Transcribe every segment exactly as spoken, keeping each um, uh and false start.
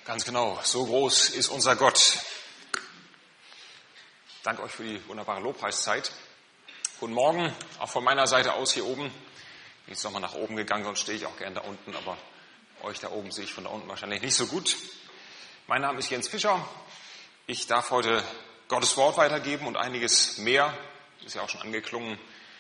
Ganz genau, so groß ist unser Gott. Danke euch für die wunderbare Lobpreiszeit. Guten Morgen, auch von meiner Seite aus hier oben. Ich bin jetzt nochmal nach oben gegangen, sonst stehe ich auch gern da unten, aber euch da oben sehe ich von da unten wahrscheinlich nicht so gut. Mein Name ist Jens Fischer. Ich darf heute Gottes Wort weitergeben und einiges mehr. Ist ja auch schon angeklungen.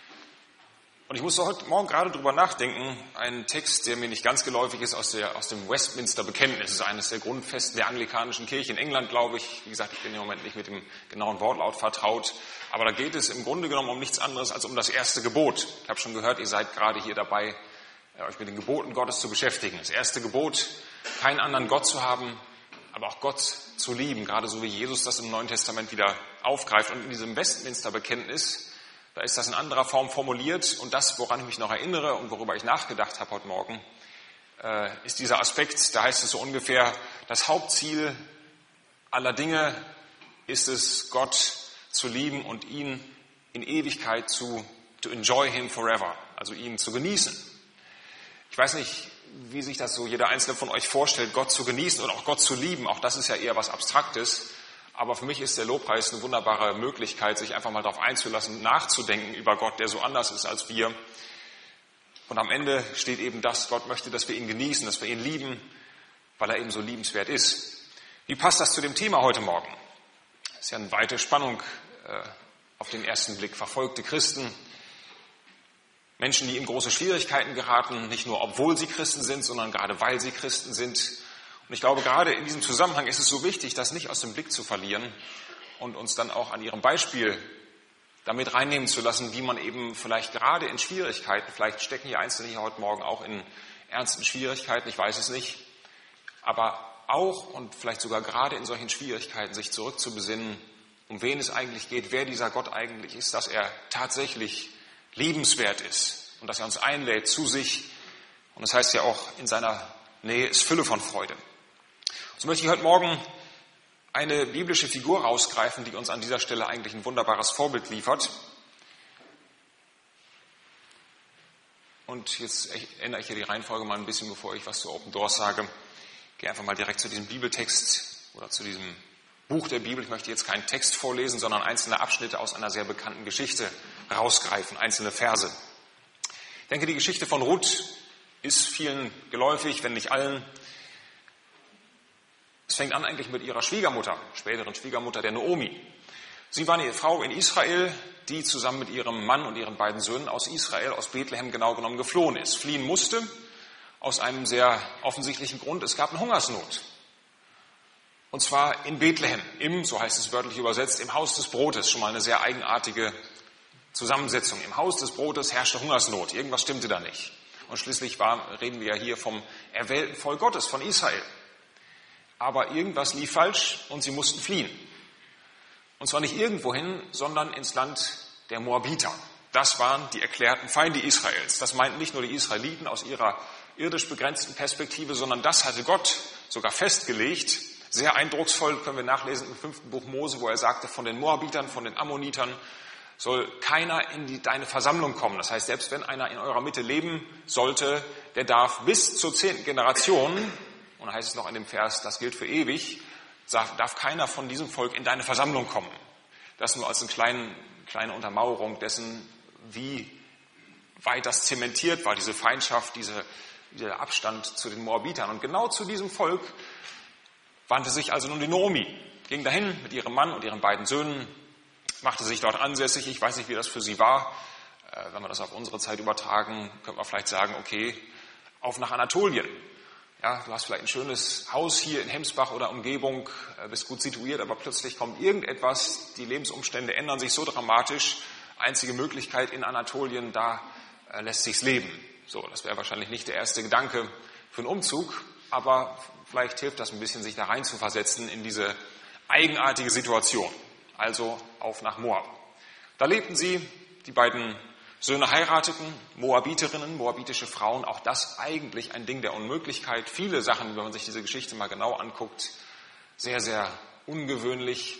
Und ich musste heute Morgen gerade drüber nachdenken, ein Text, der mir nicht ganz geläufig ist, aus, der, aus dem Westminster Bekenntnis. Das ist eines der Grundfesten der anglikanischen Kirche in England, glaube ich. Wie gesagt, ich bin im Moment nicht mit dem genauen Wortlaut vertraut. Aber da geht es im Grunde genommen um nichts anderes als um das erste Gebot. Ich habe schon gehört, ihr seid gerade hier dabei, euch mit den Geboten Gottes zu beschäftigen. Das erste Gebot, keinen anderen Gott zu haben, aber auch Gott zu lieben. Gerade so wie Jesus das im Neuen Testament wieder aufgreift. Und in diesem Westminster Bekenntnis, da ist das in anderer Form formuliert und das, woran ich mich noch erinnere und worüber ich nachgedacht habe heute Morgen, äh, ist dieser Aspekt, da heißt es so ungefähr, das Hauptziel aller Dinge ist es, Gott zu lieben und ihn in Ewigkeit zu to enjoy him forever, also ihn zu genießen. Ich weiß nicht, wie sich das so jeder Einzelne von euch vorstellt, Gott zu genießen und auch Gott zu lieben, auch das ist ja eher was Abstraktes. Aber für mich ist der Lobpreis eine wunderbare Möglichkeit, sich einfach mal darauf einzulassen, nachzudenken über Gott, der so anders ist als wir. Und am Ende steht eben das, Gott möchte, dass wir ihn genießen, dass wir ihn lieben, weil er eben so liebenswert ist. Wie passt das zu dem Thema heute Morgen? Das ist ja eine weite Spannung äh, auf den ersten Blick. Verfolgte Christen, Menschen, die in große Schwierigkeiten geraten, nicht nur obwohl sie Christen sind, sondern gerade weil sie Christen sind. Und ich glaube, gerade in diesem Zusammenhang ist es so wichtig, das nicht aus dem Blick zu verlieren und uns dann auch an ihrem Beispiel damit reinnehmen zu lassen, wie man eben vielleicht gerade in Schwierigkeiten, vielleicht stecken hier Einzelne hier heute Morgen auch in ernsten Schwierigkeiten, ich weiß es nicht, aber auch und vielleicht sogar gerade in solchen Schwierigkeiten sich zurückzubesinnen, um wen es eigentlich geht, wer dieser Gott eigentlich ist, dass er tatsächlich liebenswert ist und dass er uns einlädt zu sich. Und das heißt ja auch, in seiner Nähe ist Fülle von Freude. So möchte ich heute Morgen eine biblische Figur rausgreifen, die uns an dieser Stelle eigentlich ein wunderbares Vorbild liefert. Und jetzt ändere ich hier die Reihenfolge mal ein bisschen, bevor ich was zu Open Doors sage. Ich gehe einfach mal direkt zu diesem Bibeltext oder zu diesem Buch der Bibel. Ich möchte jetzt keinen Text vorlesen, sondern einzelne Abschnitte aus einer sehr bekannten Geschichte rausgreifen, einzelne Verse. Ich denke, die Geschichte von Ruth ist vielen geläufig, wenn nicht allen. Es fängt an eigentlich mit ihrer Schwiegermutter, späteren Schwiegermutter der Naomi. Sie war eine Frau in Israel, die zusammen mit ihrem Mann und ihren beiden Söhnen aus Israel, aus Bethlehem genau genommen geflohen ist. Fliehen musste aus einem sehr offensichtlichen Grund. Es gab eine Hungersnot. Und zwar in Bethlehem, im, so heißt es wörtlich übersetzt, im Haus des Brotes. Schon mal eine sehr eigenartige Zusammensetzung. Im Haus des Brotes herrschte Hungersnot. Irgendwas stimmte da nicht. Und schließlich war, reden wir ja hier vom erwählten Volk Gottes, von Israel. Aber irgendwas lief falsch und sie mussten fliehen. Und zwar nicht irgendwohin, sondern ins Land der Moabiter. Das waren die erklärten Feinde Israels. Das meinten nicht nur die Israeliten aus ihrer irdisch begrenzten Perspektive, sondern das hatte Gott sogar festgelegt. Sehr eindrucksvoll können wir nachlesen im fünften Buch Mose, wo er sagte, von den Moabitern, von den Ammonitern soll keiner in die, deine Versammlung kommen. Das heißt, selbst wenn einer in eurer Mitte leben sollte, der darf bis zur zehnten Generation, und da heißt es noch in dem Vers, das gilt für ewig, darf keiner von diesem Volk in deine Versammlung kommen. Das nur als eine kleine, kleine Untermauerung dessen, wie weit das zementiert war, diese Feindschaft, diese, dieser Abstand zu den Moabitern. Und genau zu diesem Volk wandte sich also nun die Naomi, ging dahin mit ihrem Mann und ihren beiden Söhnen, machte sich dort ansässig. Ich weiß nicht, wie das für sie war. Äh, wenn wir das auf unsere Zeit übertragen, könnte man vielleicht sagen, okay, auf nach Anatolien. Ja, du hast vielleicht ein schönes Haus hier in Hemsbach oder Umgebung, äh, bist gut situiert, aber plötzlich kommt irgendetwas, die Lebensumstände ändern sich so dramatisch. Einzige Möglichkeit in Anatolien, da äh, lässt sich's leben. So, das wäre wahrscheinlich nicht der erste Gedanke für einen Umzug, aber vielleicht hilft das ein bisschen, sich da rein zu versetzen in diese eigenartige Situation. Also auf nach Moab. Da lebten sie, die beiden Söhne heirateten, Moabiterinnen, moabitische Frauen, auch das eigentlich ein Ding der Unmöglichkeit. Viele Sachen, wenn man sich diese Geschichte mal genau anguckt, sehr, sehr ungewöhnlich.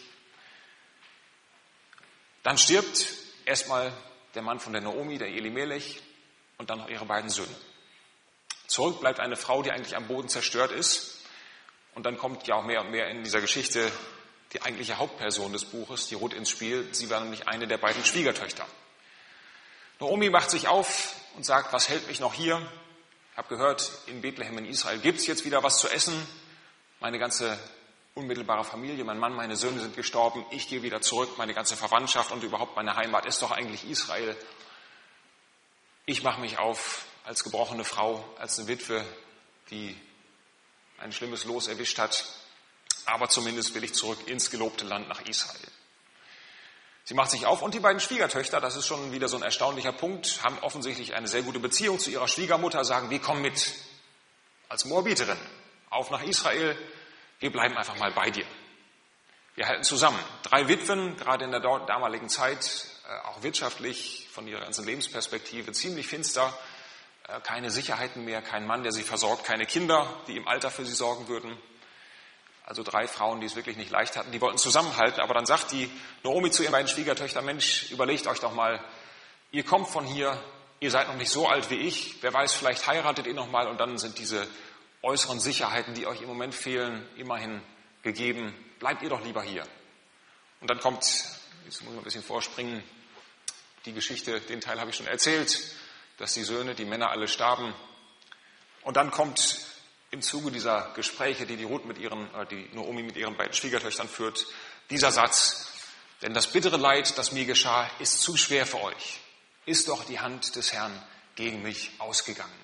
Dann stirbt erstmal der Mann von der Naomi, der Elimelech, und dann noch ihre beiden Söhne. Zurück bleibt eine Frau, die eigentlich am Boden zerstört ist. Und dann kommt ja auch mehr und mehr in dieser Geschichte die eigentliche Hauptperson des Buches, die Ruth, ins Spiel. Sie war nämlich eine der beiden Schwiegertöchter. Naomi macht sich auf und sagt, was hält mich noch hier? Ich habe gehört, in Bethlehem in Israel gibt es jetzt wieder was zu essen. Meine ganze unmittelbare Familie, mein Mann, meine Söhne sind gestorben. Ich gehe wieder zurück, meine ganze Verwandtschaft und überhaupt meine Heimat ist doch eigentlich Israel. Ich mache mich auf als gebrochene Frau, als eine Witwe, die ein schlimmes Los erwischt hat. Aber zumindest will ich zurück ins gelobte Land nach Israel. Sie macht sich auf und die beiden Schwiegertöchter, das ist schon wieder so ein erstaunlicher Punkt, haben offensichtlich eine sehr gute Beziehung zu ihrer Schwiegermutter, sagen, wir kommen mit als Moabiterin auf nach Israel, wir bleiben einfach mal bei dir. Wir halten zusammen. Drei Witwen, gerade in der damaligen Zeit, auch wirtschaftlich von ihrer ganzen Lebensperspektive ziemlich finster, keine Sicherheiten mehr, kein Mann, der sie versorgt, keine Kinder, die im Alter für sie sorgen würden. Also drei Frauen, die es wirklich nicht leicht hatten, die wollten zusammenhalten. Aber dann sagt die Naomi zu ihren beiden Schwiegertöchtern, Mensch, überlegt euch doch mal, ihr kommt von hier, ihr seid noch nicht so alt wie ich, wer weiß, vielleicht heiratet ihr noch mal und dann sind diese äußeren Sicherheiten, die euch im Moment fehlen, immerhin gegeben. Bleibt ihr doch lieber hier. Und dann kommt, jetzt muss ich ein bisschen vorspringen, die Geschichte, den Teil habe ich schon erzählt, dass die Söhne, die Männer alle starben. Und dann kommt im Zuge dieser Gespräche, die die Ruth mit ihren, äh, die Naomi mit ihren beiden Schwiegertöchtern führt, dieser Satz: Denn das bittere Leid, das mir geschah, ist zu schwer für euch. Ist doch die Hand des Herrn gegen mich ausgegangen.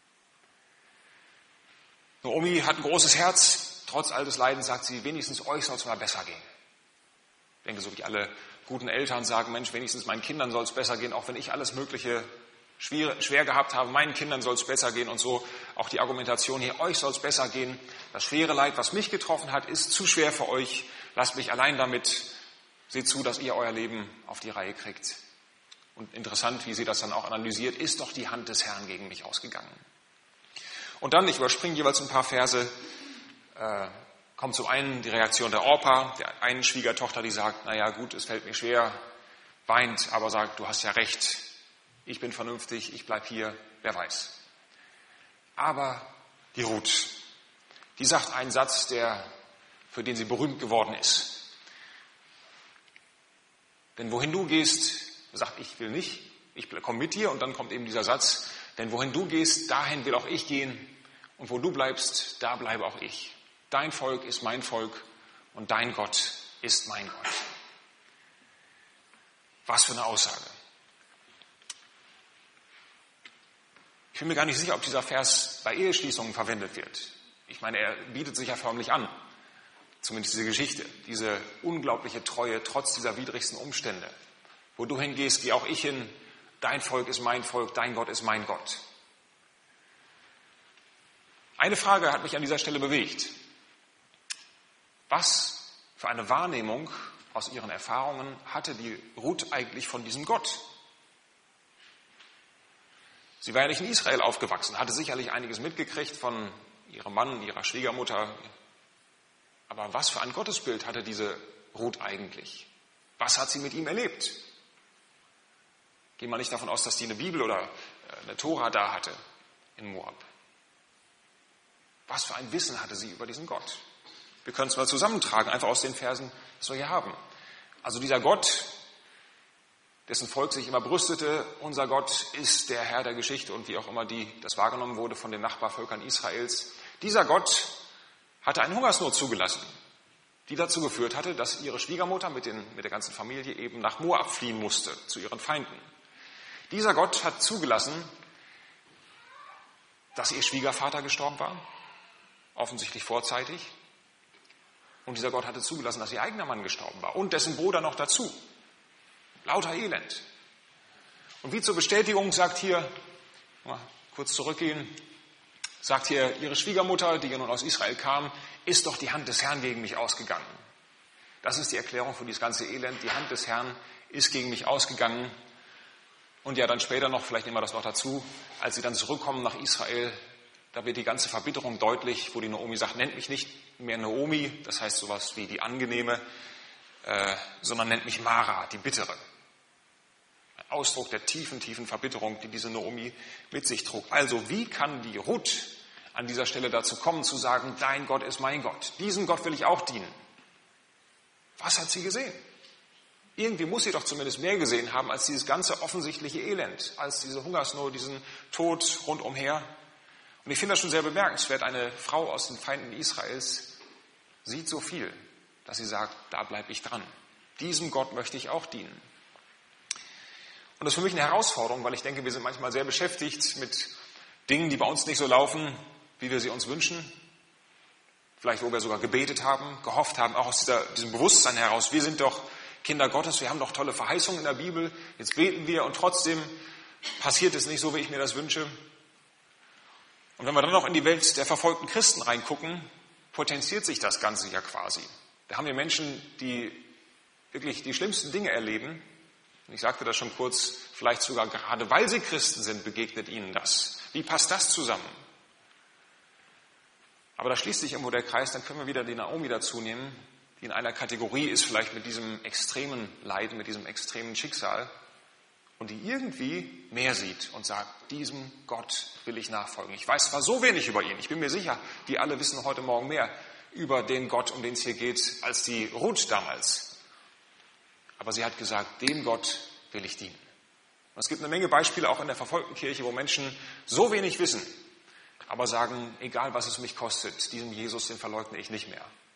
Naomi hat ein großes Herz. Trotz all des Leidens sagt sie, wenigstens euch soll es mal besser gehen. Ich denke, so wie alle guten Eltern sagen, Mensch, wenigstens meinen Kindern soll es besser gehen, auch wenn ich alles Mögliche schwer, schwer gehabt habe, meinen Kindern soll es besser gehen und so auch die Argumentation hier, euch soll es besser gehen. Das schwere Leid, was mich getroffen hat, ist zu schwer für euch. Lasst mich allein damit. Seht zu, dass ihr euer Leben auf die Reihe kriegt. Und interessant, wie sie das dann auch analysiert, ist doch die Hand des Herrn gegen mich ausgegangen. Und dann, ich überspringe jeweils ein paar Verse, äh, kommt zum einen die Reaktion der Orpa, der einen Schwiegertochter, die sagt, naja gut, es fällt mir schwer, weint, aber sagt, du hast ja recht, ich bin vernünftig, ich bleib hier, wer weiß. Aber die Ruth, die sagt einen Satz, der, für den sie berühmt geworden ist. Denn wohin du gehst, sagt, ich will nicht, ich komme mit dir, und dann kommt eben dieser Satz, denn wohin du gehst, dahin will auch ich gehen, und wo du bleibst, da bleibe auch ich. Dein Volk ist mein Volk und dein Gott ist mein Gott. Was für eine Aussage. Ich bin mir gar nicht sicher, ob dieser Vers bei Eheschließungen verwendet wird. Ich meine, er bietet sich ja förmlich an. Zumindest diese Geschichte, diese unglaubliche Treue trotz dieser widrigsten Umstände. Wo du hingehst, geh auch ich hin. Dein Volk ist mein Volk, dein Gott ist mein Gott. Eine Frage hat mich an dieser Stelle bewegt. Was für eine Wahrnehmung aus ihren Erfahrungen hatte die Ruth eigentlich von diesem Gott? Sie war ja nicht in Israel aufgewachsen, hatte sicherlich einiges mitgekriegt von ihrem Mann, ihrer Schwiegermutter. Aber was für ein Gottesbild hatte diese Ruth eigentlich? Was hat sie mit ihm erlebt? Gehen wir nicht davon aus, dass die eine Bibel oder eine Tora da hatte in Moab. Was für ein Wissen hatte sie über diesen Gott? Wir können es mal zusammentragen, einfach aus den Versen, was wir hier haben. Also dieser Gott, dessen Volk sich immer brüstete, unser Gott ist der Herr der Geschichte und wie auch immer die, das wahrgenommen wurde von den Nachbarvölkern Israels. Dieser Gott hatte eine Hungersnot zugelassen, die dazu geführt hatte, dass ihre Schwiegermutter mit, den, mit der ganzen Familie eben nach Moab fliehen musste, zu ihren Feinden. Dieser Gott hat zugelassen, dass ihr Schwiegervater gestorben war, offensichtlich vorzeitig. Und dieser Gott hatte zugelassen, dass ihr eigener Mann gestorben war und dessen Bruder noch dazu. Lauter Elend. Und wie zur Bestätigung sagt hier, mal kurz zurückgehen, sagt hier ihre Schwiegermutter, die ja nun aus Israel kam, ist doch die Hand des Herrn gegen mich ausgegangen. Das ist die Erklärung für dieses ganze Elend. Die Hand des Herrn ist gegen mich ausgegangen. Und ja, dann später noch, vielleicht nehmen wir das noch dazu, als sie dann zurückkommen nach Israel, da wird die ganze Verbitterung deutlich, wo die Naomi sagt, nennt mich nicht mehr Naomi, das heißt sowas wie die Angenehme, äh, sondern nennt mich Mara, die Bittere. Ein Ausdruck der tiefen, tiefen Verbitterung, die diese Naomi mit sich trug. Also wie kann die Ruth an dieser Stelle dazu kommen, zu sagen, dein Gott ist mein Gott. Diesem Gott will ich auch dienen. Was hat sie gesehen? Irgendwie muss sie doch zumindest mehr gesehen haben als dieses ganze offensichtliche Elend, als diese Hungersnot, diesen Tod rundumher. Und ich finde das schon sehr bemerkenswert. Eine Frau aus den Feinden Israels sieht so viel, dass sie sagt, da bleibe ich dran. Diesem Gott möchte ich auch dienen. Und das ist für mich eine Herausforderung, weil ich denke, wir sind manchmal sehr beschäftigt mit Dingen, die bei uns nicht so laufen, wie wir sie uns wünschen. Vielleicht, wo wir sogar gebetet haben, gehofft haben, auch aus dieser, diesem Bewusstsein heraus. Wir sind doch Kinder Gottes, wir haben doch tolle Verheißungen in der Bibel. Jetzt beten wir und trotzdem passiert es nicht so, wie ich mir das wünsche. Und wenn wir dann noch in die Welt der verfolgten Christen reingucken, potenziert sich das Ganze ja quasi. Da haben wir Menschen, die wirklich die schlimmsten Dinge erleben. Und ich sagte das schon kurz, vielleicht sogar gerade weil sie Christen sind, begegnet ihnen das. Wie passt das zusammen? Aber da schließt sich irgendwo der Kreis, dann können wir wieder die Naomi dazu nehmen, die in einer Kategorie ist, vielleicht mit diesem extremen Leiden, mit diesem extremen Schicksal und die irgendwie mehr sieht und sagt, diesem Gott will ich nachfolgen. Ich weiß zwar so wenig über ihn, ich bin mir sicher, die alle wissen heute Morgen mehr über den Gott, um den es hier geht, als die Ruth damals. Aber sie hat gesagt, dem Gott will ich dienen. Und es gibt eine Menge Beispiele auch in der verfolgten Kirche, wo Menschen so wenig wissen, aber sagen, egal was es mich kostet, diesen Jesus, den verleugne ich nicht mehr.